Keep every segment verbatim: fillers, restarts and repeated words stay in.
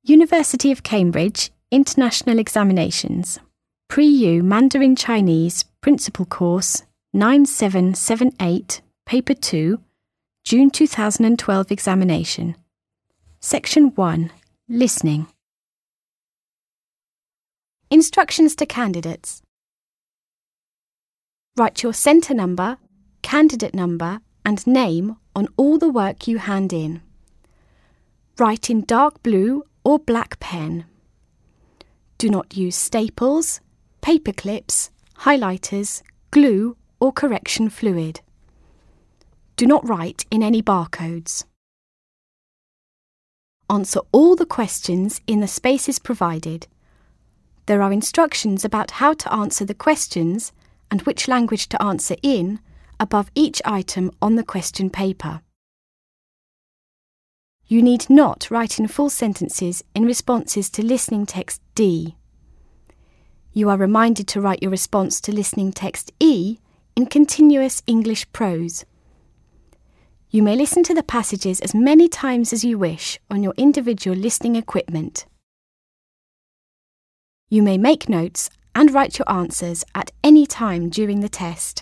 University of Cambridge International Examinations Pre-U Mandarin Chinese Principal Course nine seven seven eight Paper two June two thousand twelve Examination Section one Listening Instructions to candidates. Write your centre number, candidate number and name on all the work you hand in. Write in dark blue or black pen. Do not use staples, paper clips, highlighters, glue or correction fluid. Do not write in any barcodes. Answer all the questions in the spaces provided. There are instructions about how to answer the questions and which language to answer in above each item on the question paper. You need not write in full sentences in responses to listening text D. You are reminded to write your response to listening text E in continuous English prose. You may listen to the passages as many times as you wish on your individual listening equipment. You may make notes and write your answers at any time during the test.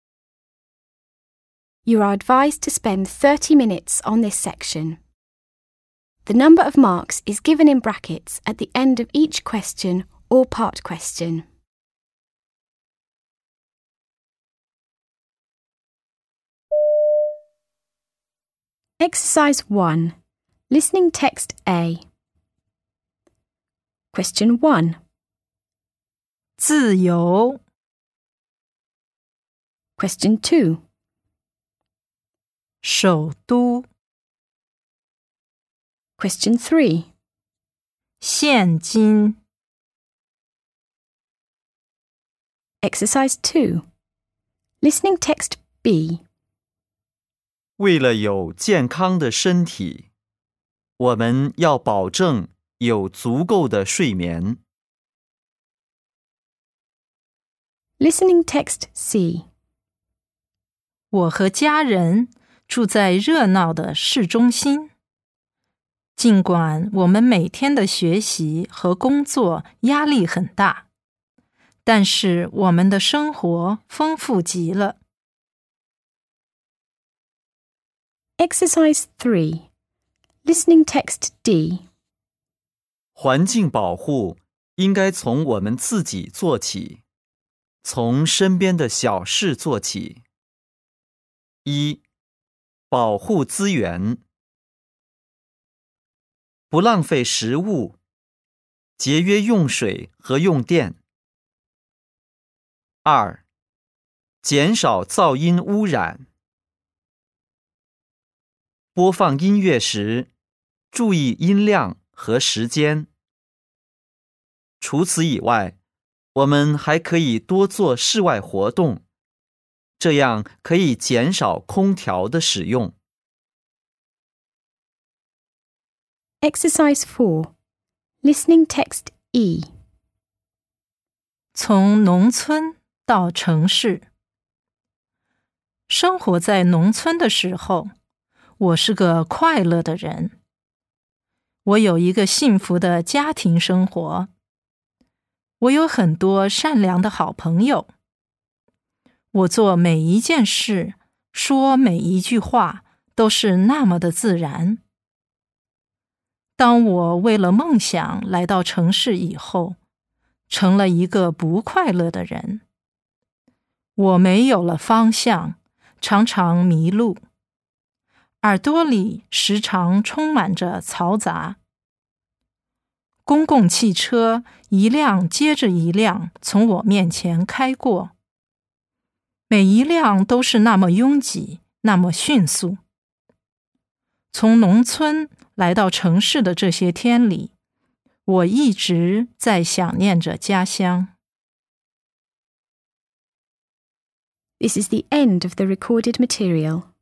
You are advised to spend thirty minutes on this section. The number of marks is given in brackets at the end of each question or part question. Exercise one. Listening text A. Question one. 自由 Question two. 首都 Question three. 现金 Exercise two. Listening text B. 为了有健康的身体，我们要保证有足够的睡眠。 Listening text C. 我和家人住在热闹的市中心。尽管我们每天的学习和工作压力很大，但是我们的生活丰富极了。 Exercise three. Listening text D. 环境保护应该从我们自己做起，从身边的小事做起。一、保护资源，不浪费食物，节约用水和用电。二、减少噪音污染。播放音乐时，注意音量和时间。除此以外，我们还可以多做室外活动，这样可以减少空调的使用。 Exercise four. Listening text E. 从农村到城市。生活在农村的时候，我是个快乐的人。我有一个幸福的家庭生活。我有很多善良的好朋友。我做每一件事，说每一句话，都是那么的自然。当我为了梦想来到城市以后，成了一个不快乐的人。我没有了方向，常常迷路。耳朵里时常充满着嘈杂。公共汽车一辆接着一辆从我面前开过，每一辆都是那么拥挤，那么迅速。从农村来到城市的这些天里，我一直在想念着家乡。 This is the end of the recorded material.